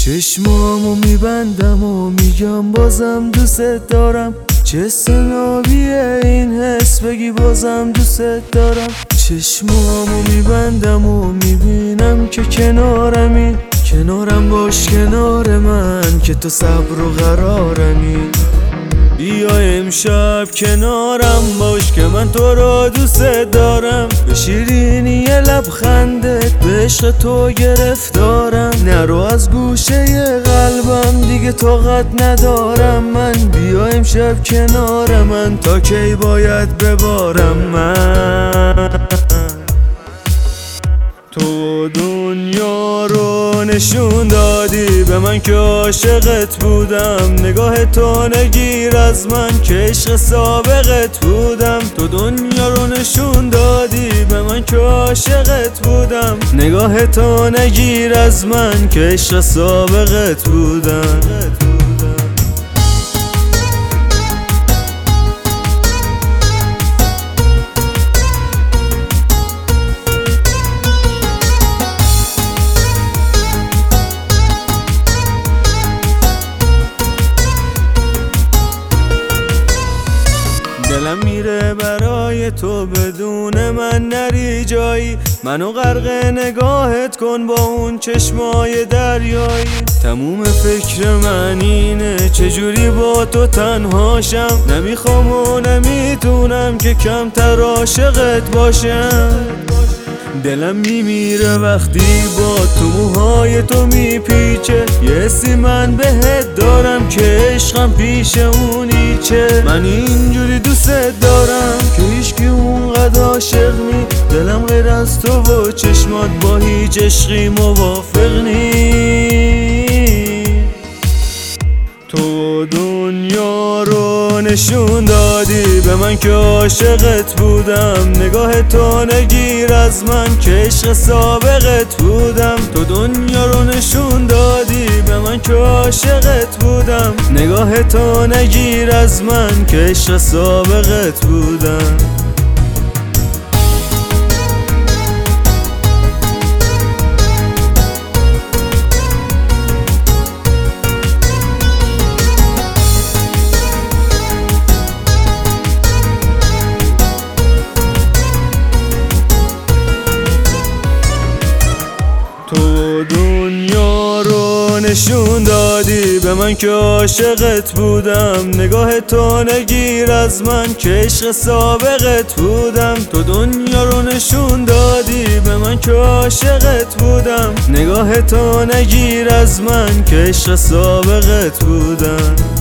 چشمامو میبندم و میگم بازم دوست دارم. چه سنابیه این حس بگی بازم دوست دارم. چشمامو میبندم و میبینم که کنارمی، کنارم باش کنار من که تو صبر و قرارمی. بیا امشب کنارم باش که من تو را دوست دارم. به شیرینی لبخندت به عشق تو گرفتارم. نرو از گوشه قلبم دیگه طاقت ندارم من. بیا امشب کنار من تا کی باید ببارم من. تو دنیا رو نشون دادی به من که عاشقت بودم. نگاه تو نگیر از من که عشق سابقت بودم. تو دنیا رو نشون دادی به من که عاشقت بودم. نگاه تو نگیر از من که عشق سابقت بودم. دلم میره برای تو بدون من نری جایی. منو غرق نگاهت کن با اون چشمای دریایی. تموم فکر من اینه چجوری با تو تنهاشم. نمیخوام و نمیتونم که کمتر عاشقت باشم. دلم میمیره وقتی با تو موهای تو میپیچه. یه حسی من بهت دارم که عشقم پیش اونی چه. من اینجوری دوست دارم که هیچکی اونقدر عاشق نی. دلم غیر از تو و چشمات با هیچ عشقی موافق نی. تو دنیا رو نشون دادی به من که عاشقت بودم. نگاه تو نگیر از من که عشق سابقت بودم. تو دنیا رو نشون دادی به من که عاشقت بودم. نگاه تو نگیر از من که عشق سابقت بودم. تو دنیا رو نشون دادی به من که عاشقت بودم. نگاه تو نگیر از من که عشق سابقت بودم. تو دنیا رو نشون دادی به من که عاشقت بودم. نگاه تو نگیر از من که عشق سابقت بودم.